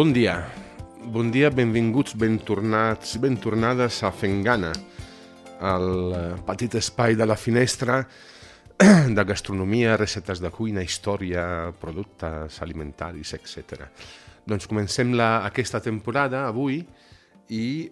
Bon dia, benvinguts, ben tornats, ben tornades a Fengana, el petit espai de la finestra de gastronomia, receptes de cuina, història, productes alimentaris, etc. Doncs comencem aquesta temporada avui i,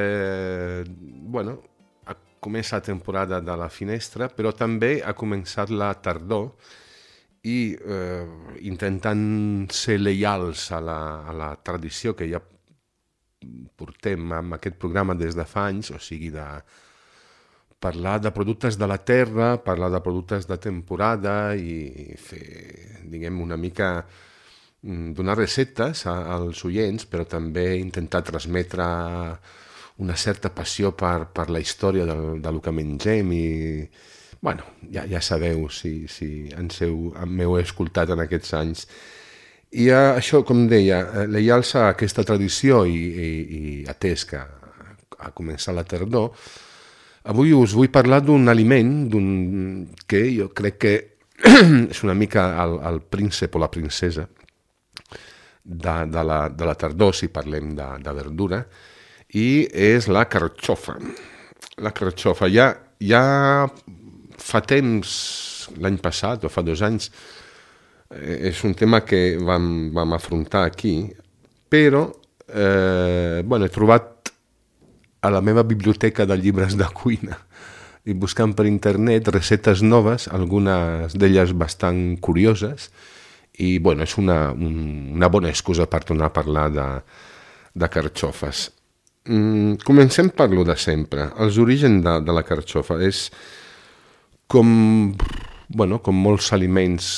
comença la temporada de la finestra, però també ha començat la tardor i intentant ser lleials a la tradició que ja portem amb aquest programa des de fa anys, o sigui, de parlar de productes de la terra, parlar de productes de temporada i fer, diguem, una mica donar receptes als oients, però també intentar transmetre una certa passió per la història del que mengem i, bueno, ja sabeu si m'heu escoltat en aquests anys. I això, com deia, lleials a aquesta tradició i atès que ha començat la tardor, avui us vull parlar d'un aliment que jo crec que és una mica el príncep o la princesa de la tardor, si parlem de verdura, i és la carxofa. La carxofa ja fa temps, l'any passat o fa 2 anys, és un tema que vam afrontar aquí, però he trobat a la meva biblioteca de llibres de cuina i buscant per internet receptes noves, algunes d'elles bastant curioses, i és una bona excusa per tornar a parlar de carxofes. Comencem per lo de sempre. Els orígens de la carxofa és com molts aliments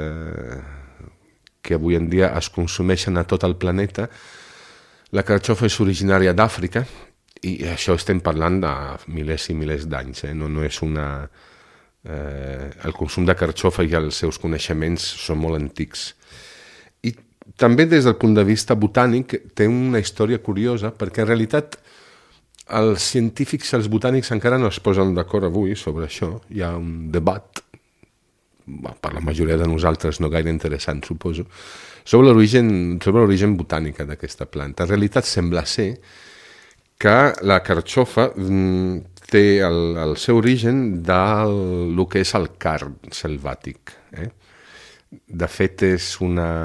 que avui en dia es consumeixen a tot el planeta. La carxofa és originària d'Àfrica i això estem parlant de milers i milers d'anys. No és el consum de carxofa i els seus coneixements són molt antics. I també des del punt de vista botànic té una història curiosa, perquè en realitat els científics i els botànics encara no es posen d'acord avui sobre això. Hi ha un debat, per la majoria de nosaltres no gaire interessant, suposo, sobre l'origen botànica d'aquesta planta. En realitat sembla ser que la carxofa té el seu origen del que és el card selvàtic. De fet, és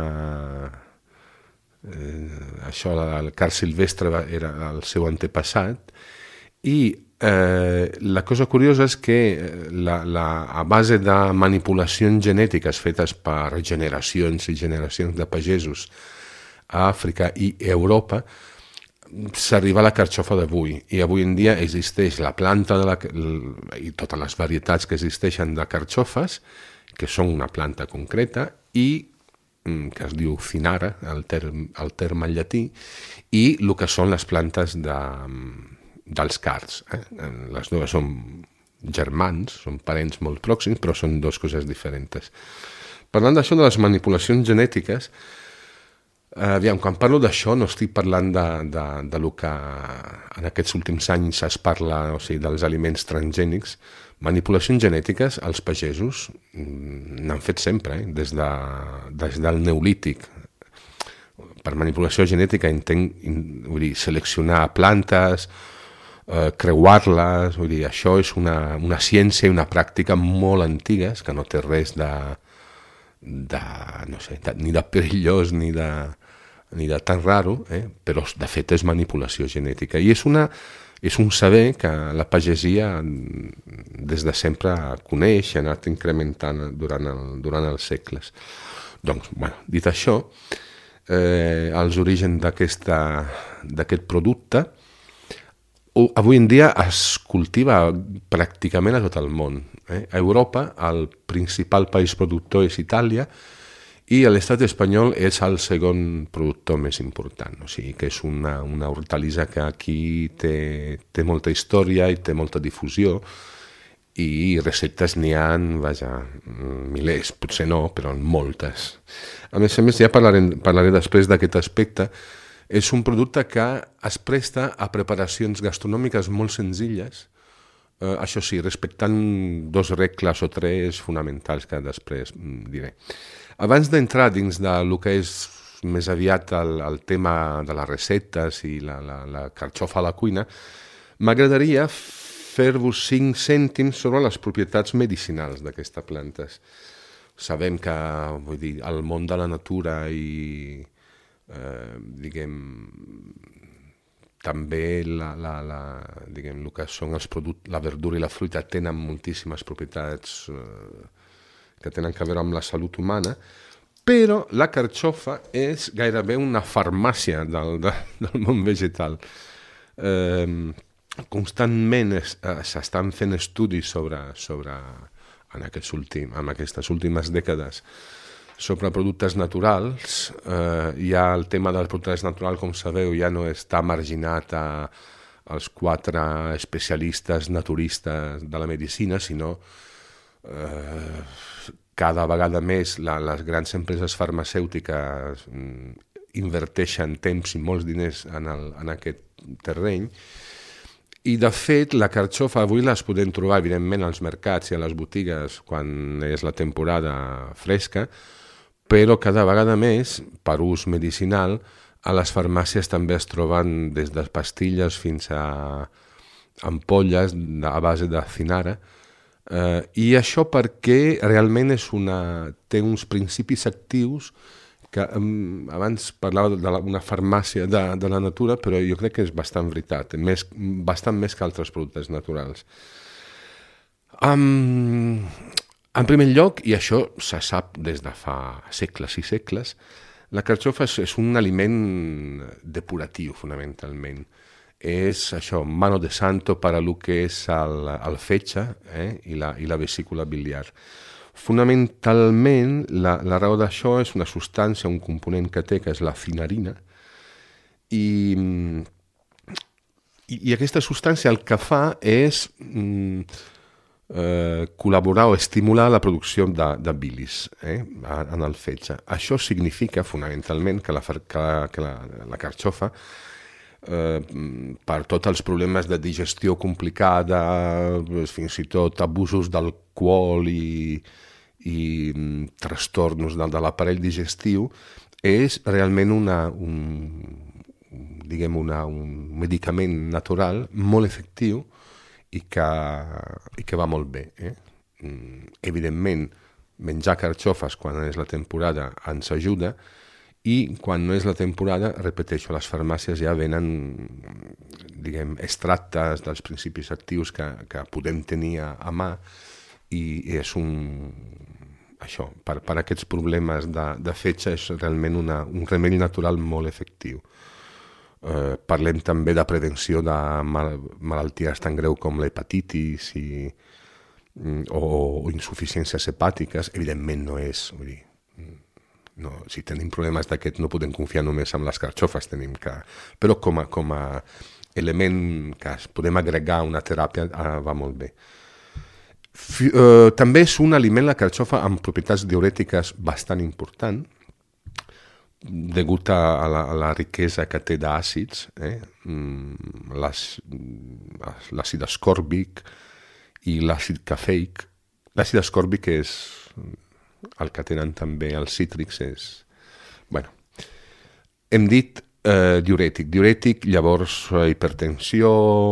el card silvestre era el seu antepassat i la cosa curiosa és que a base de manipulacions genètiques fetes per generacions i generacions de pagesos a Àfrica i Europa s'arriba a la carxofa d'avui, i avui en dia existeix la planta i totes les varietats que existeixen de carxofes, que són una planta concreta i que es diu cinara, el terme en llatí, i el que són les plantes dels cards. Les dues són germans, són parents molt pròxims, però són dues coses diferents. Parlant d'això de les manipulacions genètiques, quan parlo d'això no estic parlant de lo que en aquests últims anys es parla, o sigui, dels aliments transgènics. Manipulacions genètiques, els pagesos n'han fet sempre, des del Neolític. Per manipulació genètica entenc seleccionar plantes, creuar-les, això és una ciència i una pràctica molt antigues, que no té res ni de perillós ni de tan raro, però de fet és manipulació genètica. I és un saber que la pagesia des de sempre coneix i ha anat incrementant durant els segles. Doncs, dit això, els orígens d'aquest producte avui en dia es cultiva pràcticament a tot el món. A Europa el principal país productor és Itàlia i l'estat espanyol és el segon productor més important. O sigui que és una hortalissa que aquí té molta història i té molta difusió i receptes n'hi ha, milers, potser no, però moltes. A més, ja parlaré després d'aquest aspecte. És un producte que es presta a preparacions gastronòmiques molt senzilles, això sí, respectant 2 regles o 3 fonamentals que després diré. Abans d'entrar dins del que és més aviat el tema de les receptes i la carxofa a la cuina, m'agradaria fer-vos 5 cèntims sobre les propietats medicinals d'aquestes plantes. Sabem que, vull dir, el món de la natura i, diguem, també diguem, el que són els productes, la verdura i la fruita tenen moltíssimes propietats que tenen a veure amb la salut humana, però la carxofa és gairebé una farmàcia del món vegetal. Constantment s'estan fent estudis sobre en aquestes últimes dècades sobre productes naturals. Ja el tema dels productes naturals, com sabeu, ja no està marginat als 4 especialistes naturistes de la medicina, sinó cada vegada més les grans empreses farmacèutiques inverteixen temps i molts diners en aquest terreny. I, de fet, la carxofa avui les podem trobar, evidentment, als mercats i a les botigues quan és la temporada fresca, però cada vegada més, per ús medicinal, a les farmàcies també es troben des de pastilles fins a ampolles a base de cinara, i això perquè realment té uns principis actius que abans parlava d'una farmàcia de la natura, però jo crec que és bastant veritat, bastant més que altres productes naturals. En primer lloc, i això se sap des de fa segles i segles, la carxofa és un aliment depuratiu, fonamentalment. És això, mano de santo per a lo que és el fetge i la vesícula biliar. Fonamentalment, la raó d'això és una substància, un component que té, que és la cinarina, i aquesta substància el que fa és col·laborar o estimular la producció de bilis en el fetge. Això significa, fonamentalment, que la carxofa, per tots els problemes de digestió complicada, fins i tot abusos d'alcohol i trastorns de l'aparell digestiu, és realment un medicament natural molt efectiu i que va molt bé. Evidentment, menjar carxofes quan és la temporada ens ajuda, i quan no és la temporada, repeteixo, les farmàcies ja venen, diguem, extractes dels principis actius que podem tenir a mà, i és això, per aquests problemes de fetge és realment un remei natural molt efectiu. Parlem també de prevenció de malalties tan greu com l'hepatitis o insuficiències hepàtiques. Evidentment no és, vull dir, no, si tenim problemes d'aquest no podem confiar només en les carxofes, però com a element que podem agregar a una teràpia va molt bé. També és un aliment, la carxofa, amb propietats diurètiques bastant important, degut a la riquesa que té d'àcids, l'àcid ascòrbic i l'àcid cafeic. L'àcid ascòrbic és el que tenen també els cítrics. Bueno, hem dit diurètic. Diurètic, llavors, hipertensió,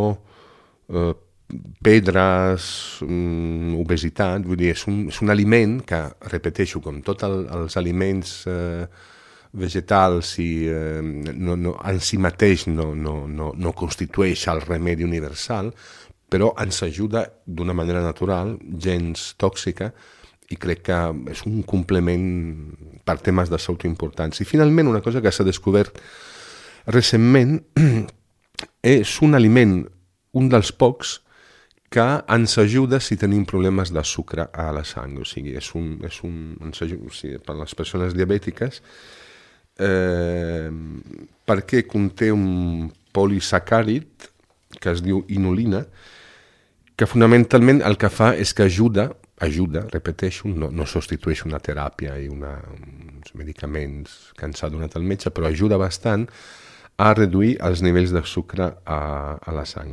pedres, obesitat. Vull dir, és un aliment que, repeteixo, com tots els aliments vegetals en si mateix no constitueix el remedi universal, però ens ajuda d'una manera natural, gens tòxica, i crec que és un complement per temes de salut importants. I finalment, una cosa que s'ha descobert recentment, és un aliment, un dels pocs, que ens ajuda si tenim problemes de sucre a la sang. O sigui, per les persones diabètiques, perquè conté un polisacàrid que es diu inulina, que fonamentalment el que fa és que ajuda, repeteixo, no substitueix una teràpia i uns medicaments que ens ha donat el metge, però ajuda bastant a reduir els nivells de sucre a la sang.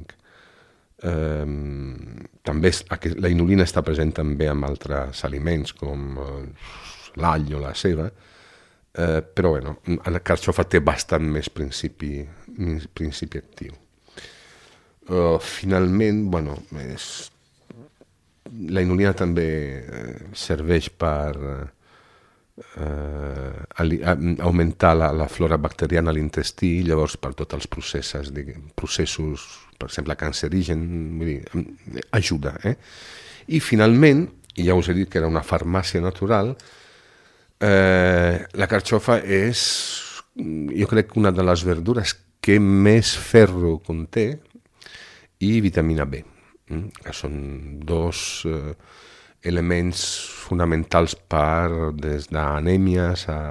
També la inulina està present també en altres aliments, com l'all o la ceba, però bueno, la carxofa té bastant més principi actiu. Finalment, bueno, la inulina també serveix per augmentar la flora bacteriana a l'intestí, llavors per tots els processos, per exemple, cancerigen, vull dir, ajuda. I finalment, i ja us he dit que era una farmàcia natural, la carxofa és, jo crec, una de les verdures que més ferro conté i vitamina B, que són dos elements fonamentals des d'anèmies a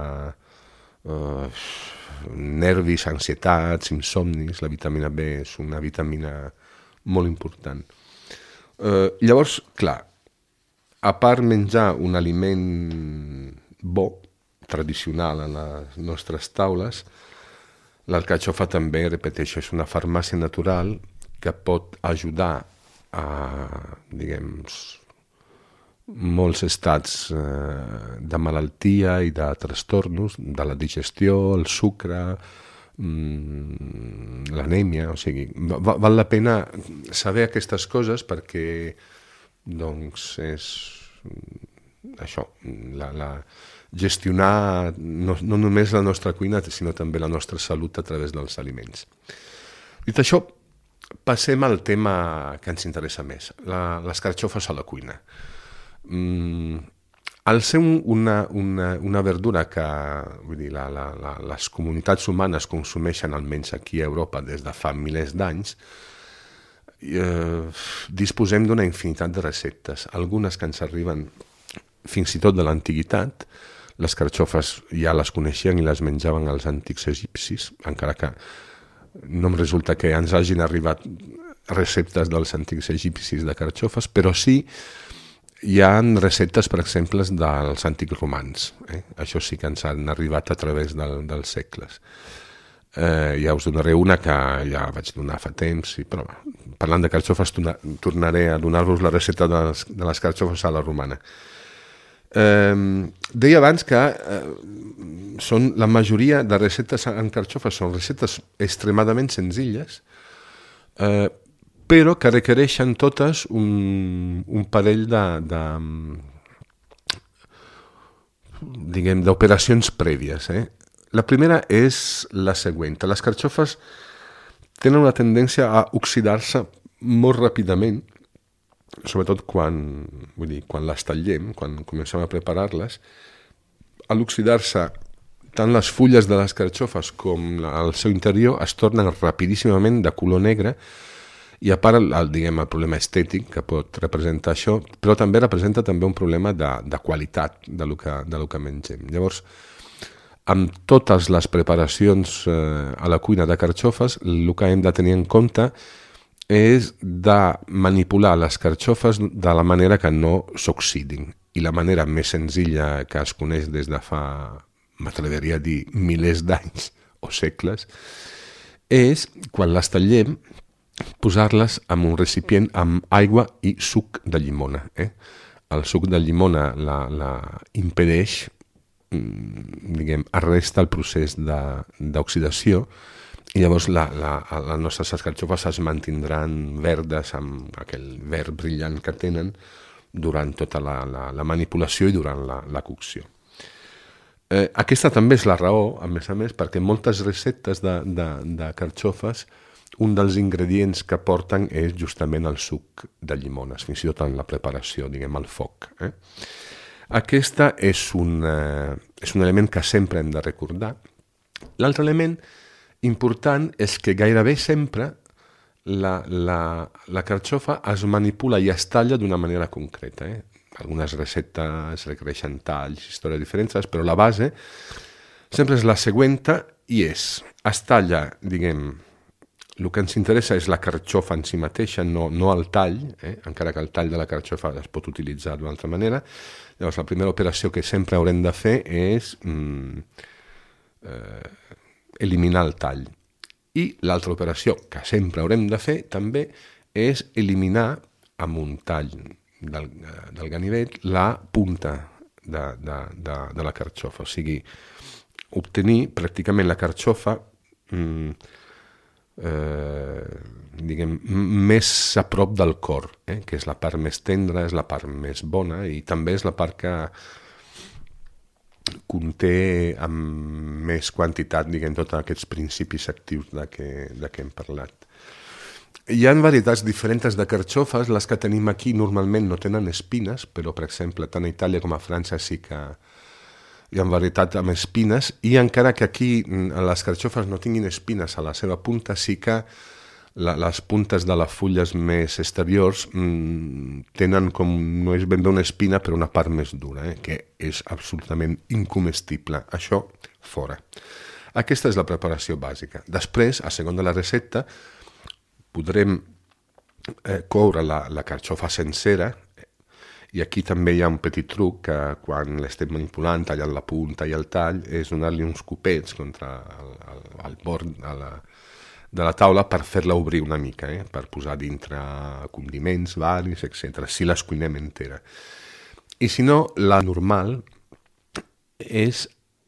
nervis, ansietats, insomnis. La vitamina B és una vitamina molt important. Llavors, clar, a part menjar un aliment bo, tradicional a les nostres taules, l'alcatxofa també, repeteixo, és una farmàcia natural que pot ajudar a, diguem, molts estats de malaltia i de trastornos, de la digestió, el sucre, l'anèmia, o sigui, val la pena saber aquestes coses perquè, doncs, és això, gestionar no només la nostra cuina, sinó també la nostra salut a través dels aliments. Dit això, passem al tema que ens interessa més, les carxofes a la cuina. Al ser una verdura que, vull dir, les comunitats humanes consumeixen, almenys aquí a Europa, des de fa milers d'anys, disposem d'una infinitat de receptes, algunes que ens arriben fins i tot de l'antiguitat. Les carxofes ja les coneixien i les menjaven els antics egipcis, encara que no em resulta que ens hagin arribat receptes dels antics egipcis de carxofes, però sí hi ha receptes, per exemple, dels antics romans. Això sí que ens han arribat a través dels segles. Ja us donaré una que ja vaig donar fa temps, però parlant de carxofes tornaré a donar-vos la recepta de les carxofes a la romana. Deia abans que la majoria de receptes en carxofes són receptes extremadament senzilles, però que requereixen totes un parell d'operacions prèvies. La primera és la següent. Les carxofes tenen una tendència a oxidar-se molt ràpidament, sobretot quan les tallem, quan comencem a preparar-les. A l'oxidar-se, tant les fulles de les carxofes com el seu interior es tornen rapidíssimament de color negre, i a part el problema estètic que pot representar això, però també representa també un problema de qualitat del que mengem. Llavors, amb totes les preparacions a la cuina de carxofes, el que hem de tenir en compte és de manipular les carxofes de la manera que no s'oxidin. I la manera més senzilla que es coneix des de fa, m'atreviria a dir, milers d'anys o segles, és, quan les tallem, posar-les en un recipient amb aigua i suc de llimona. El suc de llimona la impedeix, arresta el procés d'oxidació, i llavors les nostres carxofes es mantindran verdes amb aquell verd brillant que tenen durant tota la manipulació i durant la cocció. Aquesta també és la raó, a més, perquè moltes receptes de carxofes, un dels ingredients que porten és justament el suc de llimones, fins i tot en la preparació, al foc. Aquesta és un element que sempre hem de recordar. L'altre element important és que gairebé sempre la carxofa es manipula i es talla d'una manera concreta. Algunes receptes requereixen talls, històries diferents, però la base sempre és la següent i es talla, el que ens interessa és la carxofa en si mateixa, no el tall, encara que el tall de la carxofa es pot utilitzar d'una altra manera. Llavors, la primera operació que sempre haurem de fer és eliminar el tall. I l'altra operació que sempre haurem de fer també és eliminar amb un tall del ganivet la punta de la carxofa. O sigui, obtenir pràcticament la carxofa diguem, més a prop del cor, que és la part més tendra, és la part més bona i també és la part que conté amb més quantitat, diguem, tots aquests principis actius de què hem parlat. Hi ha varietats diferents de carxofes, les que tenim aquí normalment no tenen espines, però per exemple tant a Itàlia com a França sí que hi ha varietat amb espines, i encara que aquí les carxofes no tinguin espines a la seva punta, sí que les puntes de les fulles més exteriors tenen com, no és ben bé una espina, però una part més dura, que és absolutament incomestible. Això, fora. Aquesta és la preparació bàsica. Després, a segon de la recepta, podrem coure la carxofa sencera, i aquí també hi ha un petit truc que quan l'estem manipulant, tallant la punta i el tall, és donar-li uns copets contra el bord de la taula per fer-la obrir una mica, per posar dintre condiments, varis, etc. Si les cuinem entera. I si no, la normal és...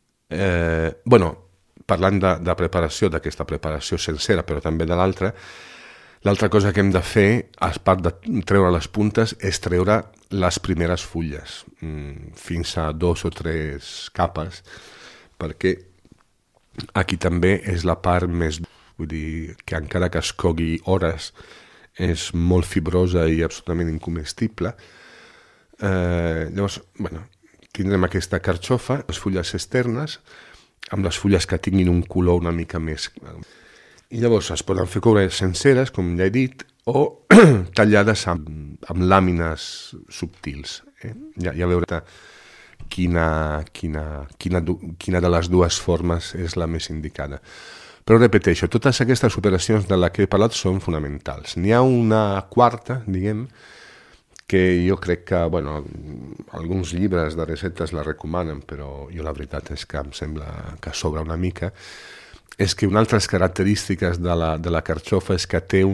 parlant de preparació, d'aquesta preparació sencera, però també de l'altra cosa que hem de fer, a part de treure les puntes, és treure les primeres fulles, fins a 2 o 3 capes, perquè aquí també és la part més... Vull dir que encara que es cogui hores, és molt fibrosa i absolutament incomestible. Llavors, tindrem aquesta carxofa, les fulles externes, amb les fulles que tinguin un color una mica més... I llavors es poden fer coure senceres, com ja he dit, o tallades amb làmines subtils. Ja veureu quina de les dues formes és la més indicada. Però repeteixo, totes aquestes operacions de les que he parlat són fonamentals. N'hi ha una quarta, diguem, que jo crec que, alguns llibres de receptes la recomanen, però jo la veritat és que em sembla que sobra una mica, és que una altra característiques de la carxofa és que té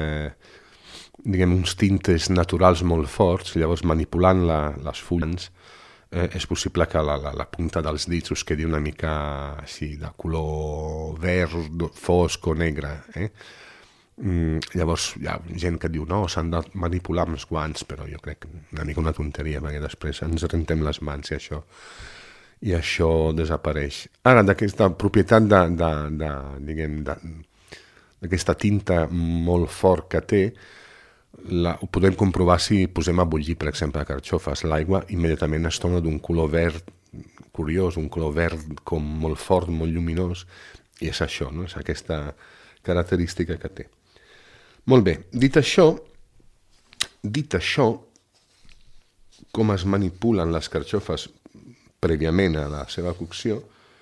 uns tintes naturals molt forts, llavors manipulant les fulles és possible que la punta dels dits us quedi una mica així de color verd, fosc o negre. Llavors hi ha gent que diu no, s'han de manipular amb els guants, però jo crec una mica una tonteria, perquè després ens rentem les mans i això desapareix. Ara, d'aquesta propietat d'aquesta tinta molt fort que té, ho podem comprovar si posem a bullir, per exemple, a carxofes. L'aigua immediatament es torna d'un color verd curiós, un color verd com molt fort, molt lluminós, i és això, no? És aquesta característica que té. Molt bé, dit això, com es manipulen les carxofes prèviament a la seva cocció,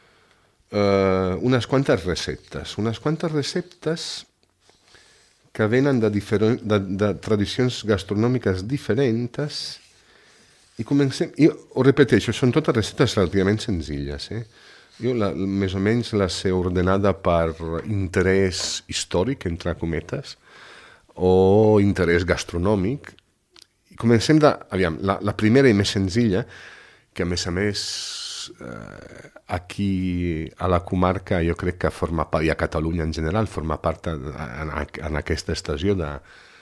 unes quantes receptes que venen de tradicions gastronòmiques diferents, i comencem, ho repeteixo, són totes receptes relativament senzilles. Jo més o menys les he ordenada per interès històric, entre cometes, o interès gastronòmic. I comencem la primera i més senzilla, que a més aquí a la comarca jo crec que forma part, i a Catalunya en general, forma part en aquesta estació de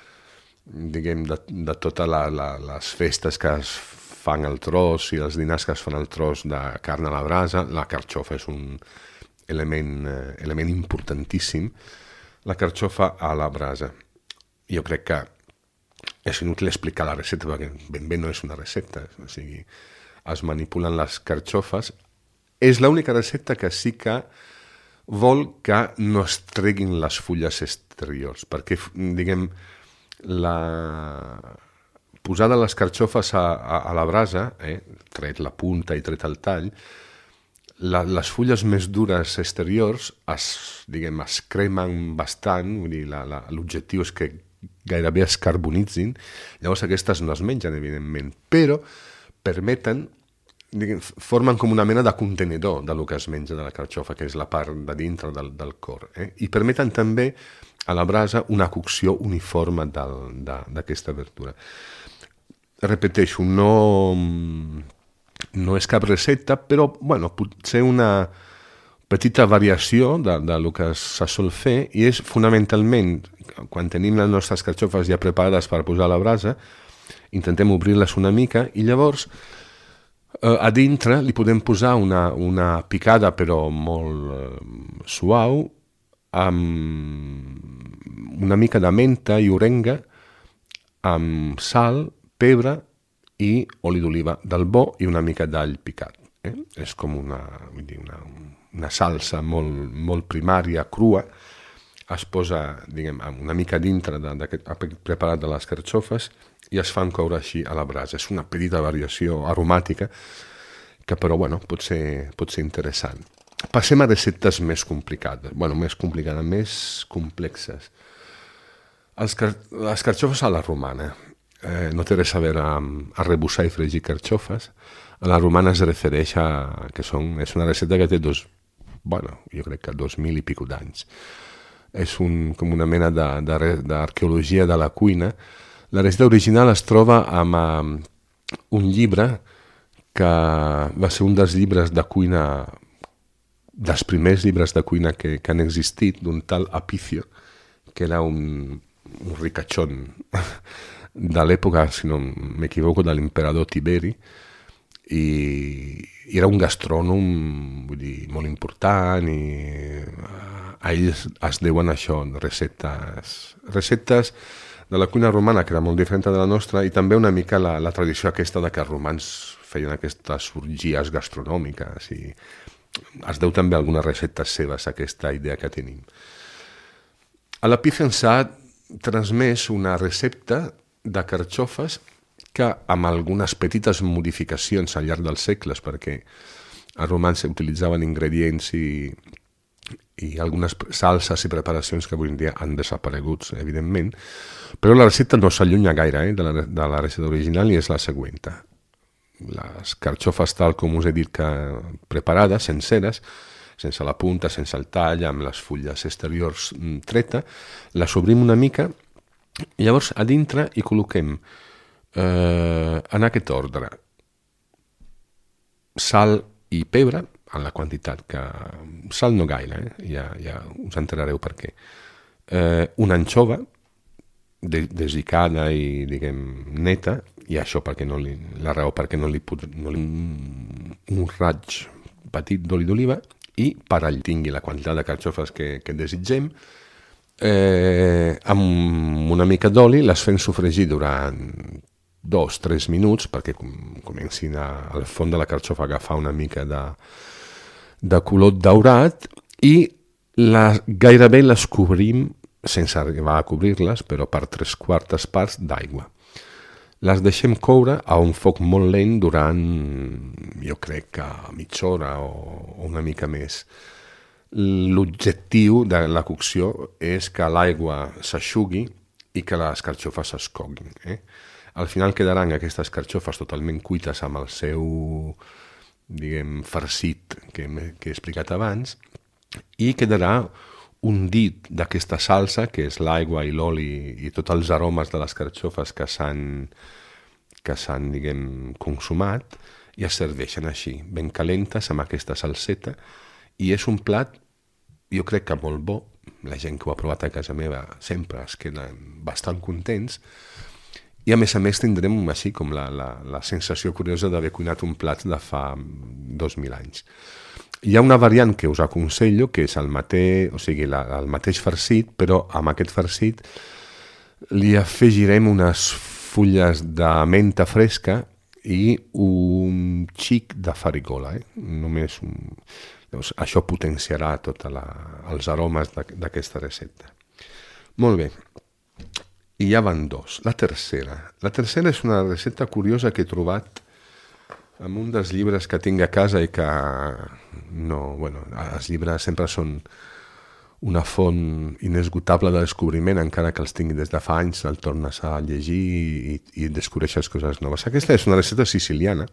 totes les festes que es fan al tros i els dinars que es fan al tros de carn a la brasa. La carxofa és un element importantíssim, la carxofa a la brasa. Jo crec que és inútil explicar la recepta perquè ben bé no és una recepta, o sigui, es manipulen les carxofes. És l'única recepta que sí que vol que no es treguin les fulles exteriors, perquè, diguem, la posada les carxofes a la brasa, tret la punta i tret el tall, les fulles més dures exteriors es cremen bastant, vull dir, l'objectiu és que gairebé es carbonitzin, llavors aquestes no es mengen, evidentment, però permeten, formen com una mena de contenidor del que es menja de la carxofa, que és la part de dintre del cor, i permeten també a la brasa una cocció uniforme d'aquesta verdura. Repeteixo, no és cap recepta, però potser una petita variació del que se sol fer, i és fonamentalment, quan tenim les nostres carxofes ja preparades per posar a la brasa, intentem obrir-les una mica i llavors a dintre li podem posar una picada però molt suau, amb una mica de menta i orenga, amb sal, pebre i oli d'oliva del bo i una mica d'all picat. És com una salsa molt primària, crua. Es posa, diguem, una mica dintre d'aquest preparat de les carxofes i es fan coure així a la brasa. És una petita variació aromàtica que però, pot ser interessant. Passem a receptes més complicades. Més complexes. Les carxofes a la romana. No té res a veure amb arrebossar i fregir carxofes. A la romana es refereix a que és una recepta que té jo crec que 2.000 i pico d'anys. És com una mena d'arqueologia de la cuina. La recepta original es troba amb un llibre que va ser un dels llibres de cuina, dels primers llibres de cuina que han existit, d'un tal Apicio, que era un ricachón de l'època, si no m'equivoco, de l'emperador Tiberi, i era un gastrònom, vull dir, molt important, i a ells es deuen això, receptes de la cuina romana, que era molt diferent de la nostra, i també una mica la tradició aquesta de que els romans feien aquestes orgies gastronòmiques, i es deu també algunes receptes seves, aquesta idea que tenim. A l'Apicio ens ha transmès una recepta de carxofes que amb algunes petites modificacions al llarg dels segles, perquè els romans utilitzaven ingredients i algunes salses i preparacions que avui en dia han desaparegut, evidentment, però la recepta no s'allunya gaire de la recepta original i és la següent. Les carxofes, tal com us he dit, preparades, senceres, sense la punta, sense el tall, amb les fulles exteriors treta, les obrim una mica i llavors a dintre hi col·loquem en aquest ordre sal i pebre, en la quantitat que... Sal no gaire, ja us enterareu per què. Una anxova desicada i, diguem, neta, i això la raó perquè no li un raig petit d'oli d'oliva, i per all tingui la quantitat de carxofes que desitgem, amb una mica d'oli les fem sofregir durant 2-3 minuts perquè comencin al fons de la carxofa a agafar una mica de color daurat, i gairebé les cobrim, sense arribar a cobrir-les, però per 3/4 parts d'aigua. Les deixem coure a un foc molt lent durant, jo crec que mitja hora o una mica més. L'objectiu de la cocció és que l'aigua s'aixugui i que les carxofes es coguin. Al final quedaran aquestes carxofes totalment cuites amb el seu, diguem, farcit que he explicat abans, i quedarà un dit d'aquesta salsa, que és l'aigua i l'oli i tots els aromes de les carxofes que s'han, diguem, consumat, i es serveixen així, ben calentes, amb aquesta salseta, i és un plat, jo crec que molt bo. La gent que ho ha provat a casa meva sempre es queden bastant contents, i a més tindrem així com la sensació curiosa d'haver cuinat un plat de fa 2.000 anys. Hi ha una variant que us aconsello, que és el mateix farcit, però amb aquest farcit li afegirem unes fulles de menta fresca i un xic de farigola. Només doncs, això potenciarà tots els aromes d'aquesta recepta. Molt bé. I ja van dos. La tercera és una recepta curiosa que he trobat en un dels llibres que tinc a casa i que els llibres sempre són una font inesgotable de descobriment, encara que els tingui des de fa anys, el tornes a llegir i descobreixes coses noves. Aquesta és una recepta siciliana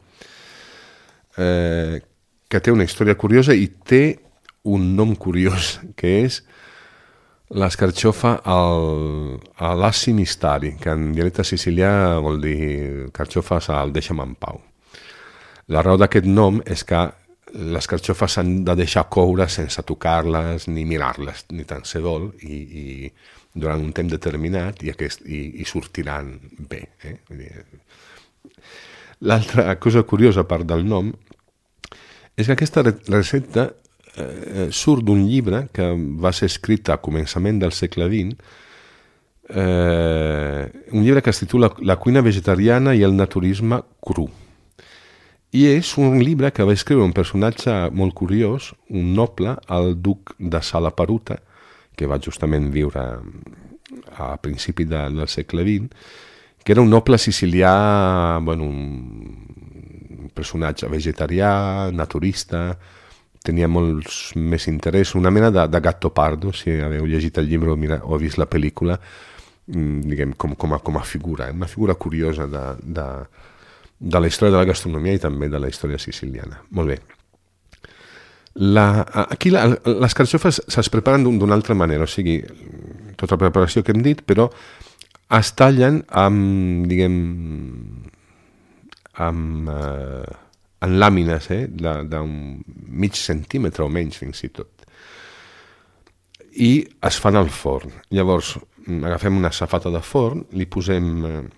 que té una història curiosa i té un nom curiós, que és l'escarxofa a l'assi mistari, que en dialecte sicilià vol dir carxofes al deixa'm en pau. La raó d'aquest nom és que les carxofes s'han de deixar coure sense tocar-les ni mirar-les, ni tan se vol, i durant un temps determinat i sortiran bé. Vull dir, l'altra cosa curiosa, a part del nom, és que aquesta recepta surt d'un llibre que va ser escrit a començament del segle XX, un llibre que es titula La cuina vegetariana i el naturisme cru. I és un llibre que va escriure un personatge molt curiós, un noble, el duc de Salaparuta, que va justament viure a principi del segle XX, que era un noble sicilià, un personatge vegetarià, naturista, tenia molts més interès, una mena de Gattopardo, si haveu llegit el llibre o vist la pel·lícula, diguem, com a figura, una figura curiosa de la història de la gastronomia i també de la història siciliana. Molt bé. Aquí les carxofes es preparen d'una altra manera, o sigui, tota la preparació que hem dit, però es tallen amb en làmines d'un mig centímetre o menys fins i tot. I es fan al forn. Llavors, agafem una safata de forn, li posem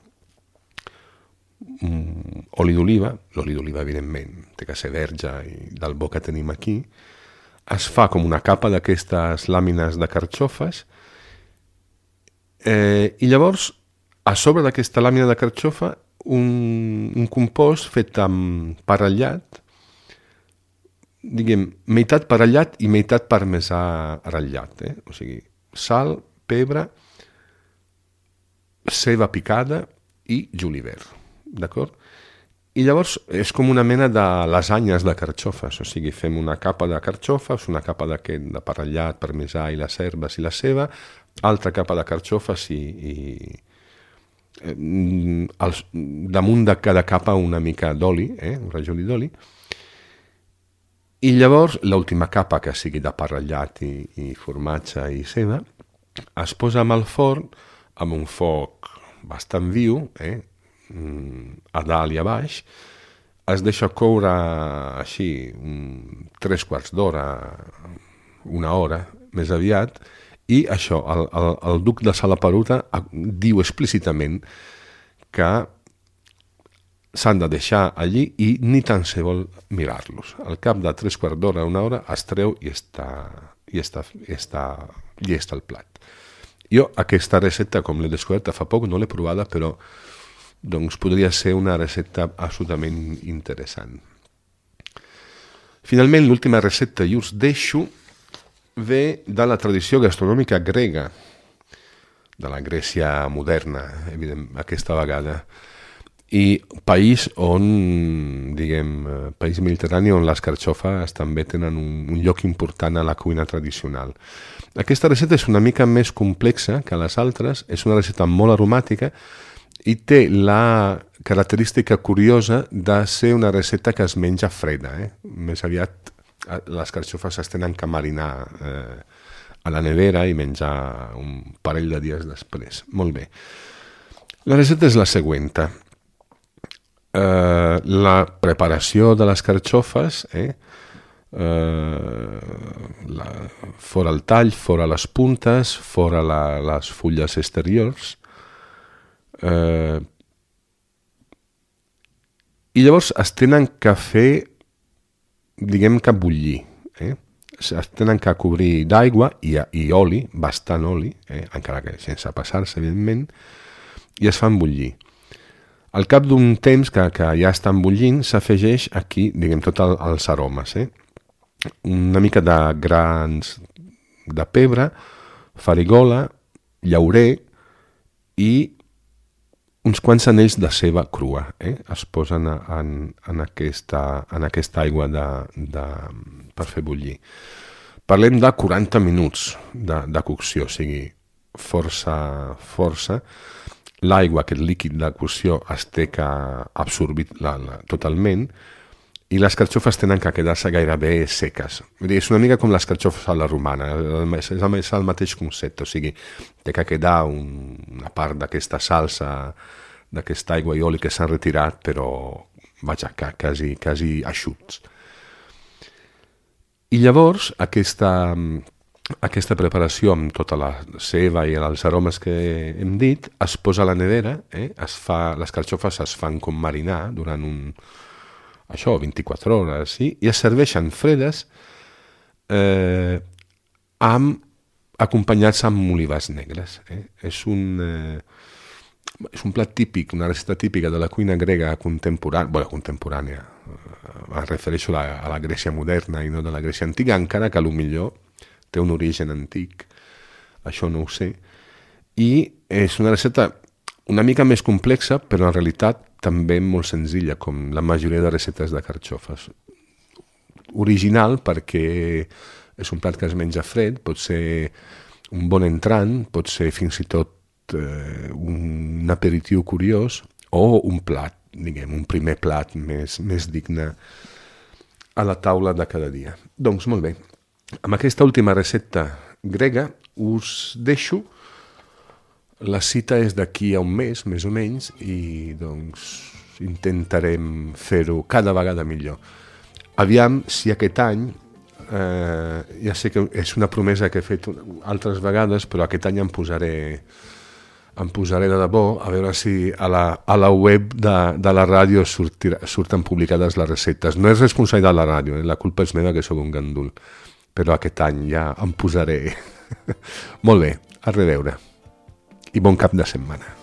oli d'oliva, l'oli d'oliva evidentment té que ser verge i del bo que tenim aquí, es fa com una capa d'aquestes làmines de carxofes i llavors a sobre d'aquesta làmina de carxofa un compost fet amb parellat, diguem, meitat parellat i meitat parmesà ratllat, o sigui, sal, pebre, ceba picada i julivert. D'acord? I llavors és com una mena de lasanyes de carxofes, o sigui, fem una capa de carxofes, una capa de parellat, parmesà i les herbes i la ceba, altra capa de carxofes i damunt de cada capa una mica d'oli, un rajolí d'oli, i llavors l'última capa, que sigui de parellat i formatge i ceba, es posa amb el forn amb un foc bastant viu, a dalt i a baix, es deixa coure així 3/4 d'hora, una hora més aviat, i això, el duc de Salaparuta diu explícitament que s'han de deixar allí i ni tan se vol mirar-los. Al cap de 3/4 d'hora, una hora, es treu i està llest el plat. Jo aquesta recepta, com l'he descoberta fa poc, no l'he provada, però doncs podria ser una recepta absolutament interessant. Finalment, l'última recepta, i us deixo, ve de la tradició gastronòmica grega, de la Grècia moderna, aquesta vegada, i país país mediterrani on les carxofes també tenen un lloc important a la cuina tradicional. Aquesta recepta és una mica més complexa que les altres, és una recepta molt aromàtica, i té la característica curiosa de ser una recepta que es menja freda. Més aviat les carxofes es tenen que marinar a la nevera i menjar un parell de dies després. Molt bé. La recepta és la següent. La preparació de les carxofes, fora el tall, fora les puntes, fora les fulles exteriors, i llavors es tenen que fer, diguem que bullir, es tenen que cobrir d'aigua i oli, bastant oli, encara que sense passar-se, evidentment, i es fan bullir. Al cap d'un temps que ja estan bullint, s'afegeix aquí, diguem, tots els aromes, una mica de grans de pebre, farigola, llaurer i uns quants anells de ceba crua, es posen en aquesta aigua per fer bullir. Parlem de 40 minuts de cocció, o sigui, força. L'aigua, aquest líquid de cocció, es té que absorbir totalment i les carxofes tenen que quedar-se gairebé seques. És una mica com les carxofes a la romana, és el mateix concepte, o sigui, té que quedar una part d'aquesta salsa, d'aquesta aigua i oli que s'han retirat, però, vaja, quasi eixuts. I llavors aquesta preparació amb tota la ceba i els aromes que hem dit es posa a la nevera, les carxofes es fan com marinar durant 24 hores, sí? I es serveixen fredes acompanyats amb olives negres. És un plat típic, una recepta típica de la cuina grega contemporània, em refereixo a la Grècia moderna i no de la Grècia antiga, encara que potser té un origen antic, això no ho sé, i és una recepta una mica més complexa, però en realitat també molt senzilla, com la majoria de receptes de carxofes. Original perquè és un plat que es menja fred, pot ser un bon entrant, pot ser fins i tot un aperitiu curiós o un plat, diguem, un primer plat més digne a la taula de cada dia. Doncs molt bé, amb aquesta última recepta grega us deixo. La cita és d'aquí a un mes, més o menys, i doncs intentarem fer-ho cada vegada millor. Aviam si aquest any, ja sé que és una promesa que he fet altres vegades, però aquest any em posaré de debò, a veure si a la web de la ràdio surten publicades les receptes. No és responsabilitat de la ràdio, la culpa és meva que sóc un gandul, però aquest any ja em posaré. Molt bé, a reveure. I bon cap de setmana.